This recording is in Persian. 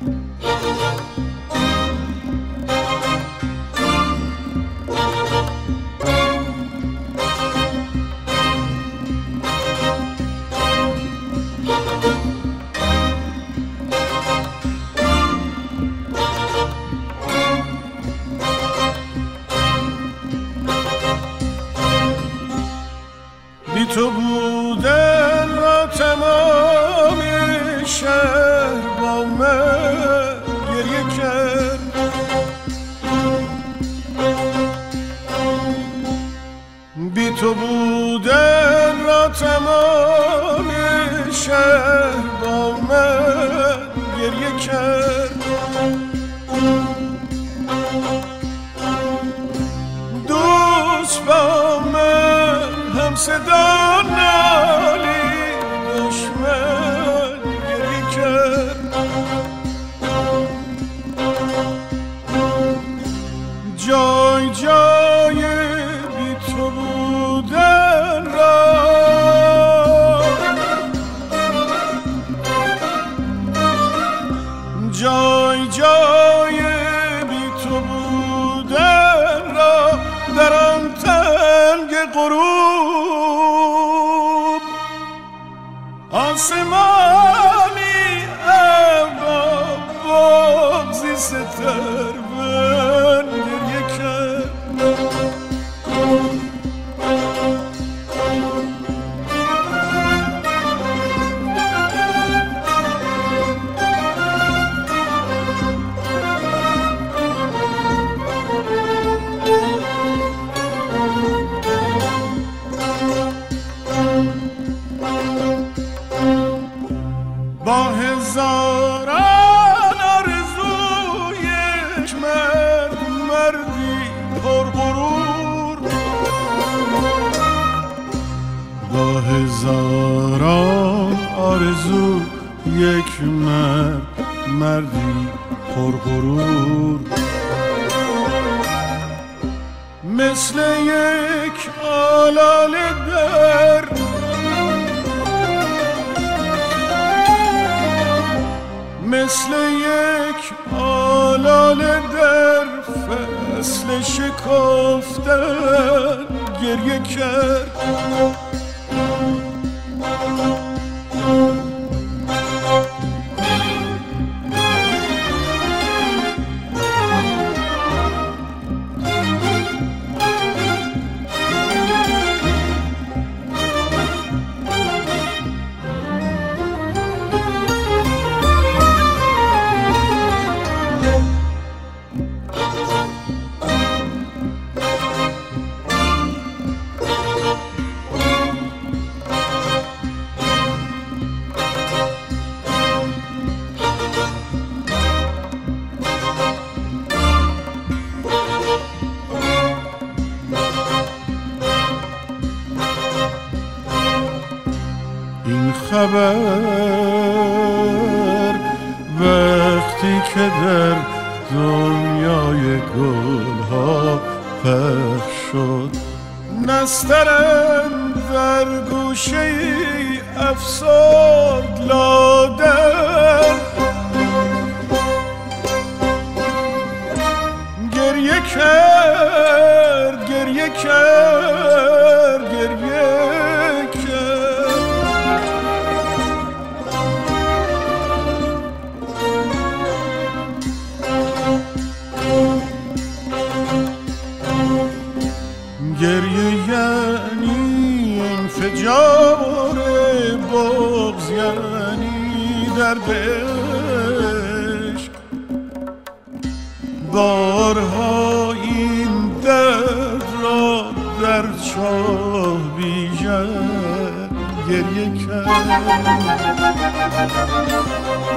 تو بودن را تمام شهر با من گریه کرد، بی تو بودن را تمام شهر با من گریه کرد. دوست با من هم صدا نالی، دشمن گریه کرد. جای جای بی تو بودن را، جای جای بی تو بودن را در آن تنگ غروب آسمانی ابا بغضی ستر من گریه کرد. با هزاران آرزو یک مرد، مردی پرغرور، با هزاران آرزو یک مرد، مردی پرغرور، مثل یک آلاله در مثل یک آلاله در فصل شکفتن گریه کرد. این خبر وقتی که در دنیای گلها پخش شد، نسترن در گوشه افسرد لادن گریه کرد، گریه کرد، گریه گریه یعنی انفجار بغض، یعنی درد عشق. بارها این درد را در چاه بیژن گریه کرد.